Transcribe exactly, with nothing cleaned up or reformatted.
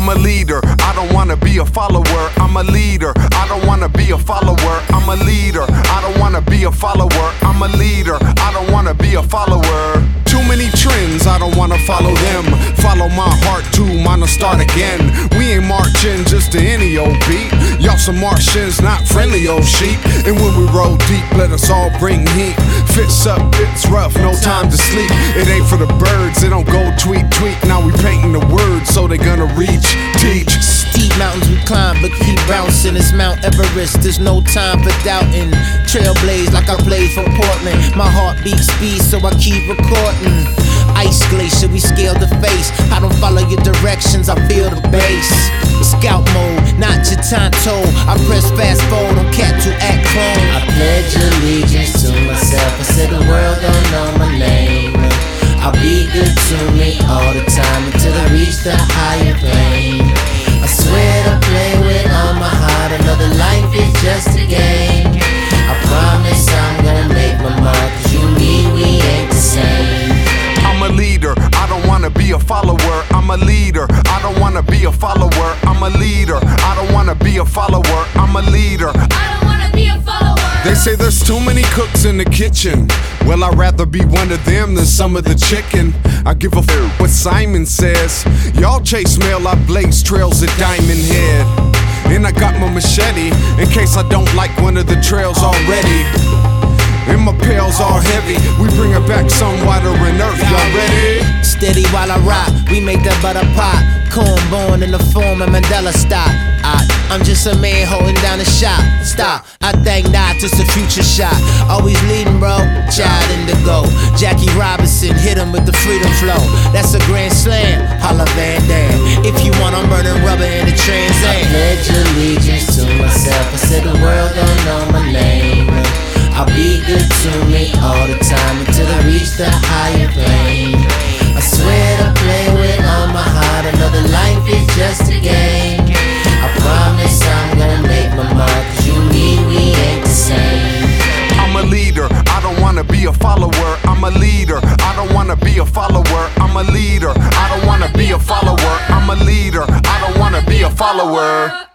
I'm a leader, I don't wanna be a follower. I'm a leader, I don't wanna be a follower. I'm a leader, I don't wanna be a follower. I'm a leader, I don't wanna be a follower. Too many trends, I don't wanna follow them. Follow my heart too, mine will start again. We ain't marching just to any old beat. Y'all some Martians, not friendly old sheep. And when we roll deep, let us all bring heat. Fits up, it's rough, no time to sleep. It ain't for the birds, they don't go tweet, tweet. Now we painting the words so they gonna reach, teach. Steep mountains we climb, but keep bouncing. It's Mount Everest, there's no time for doubting. Trailblaze like I played for Portland. My heart beats speed, so I keep recording. Ice glacier, we scale the face. I don't follow your directions, I feel the bass. Scout mode, not your Tonto. I press fast forward on cat to act clone. I pledge allegiance to myself. I said the world don't know my name. I'll be good to me all the time until I reach the higher plane. I swear to play with all my heart. Another life is just a game. I promise I'm gonna make my mark, 'cause you and me, we ain't the same. I'm a leader, I don't wanna be a follower. I'm a leader, I don't wanna be a follower. I'm a leader, I don't wanna be a follower. I'm a leader, I don't wanna be a follower. they say there's too many cooks in the kitchen. Well, I'd rather be one of them than some of the chicken. I give a f what Simon says. Y'all chase mail, I blaze trails at Diamond Head. And I got my machete in case I don't like one of the trails already. And my pails all heavy, we bring it back some water and earth. Y'all ready? Steady while I rock, we make that butter pop. Corn born in the form of Mandela style. I, I'm just a man holding down the shop. Stop, I thank God, just a future shot. Always leading, bro, child indigo. Jackie Robinson, hit him with the freedom flow. That's a grand slam, holla Van Dam. If you want, I'm burning rubber in the Trans I Am. pledge allegiance to myself. I said the world don't know my name. I'll be good to me all the time until I reach the higher plane. I swear to play with all my heart. Another life is just a game. I promise I'm gonna make my mark, 'cause you and me, we ain't the same. I'm a leader, I don't wanna be a follower. I'm a leader, I don't wanna be a follower. I'm a leader, I don't wanna be a follower. I'm a leader, I don't wanna be a follower.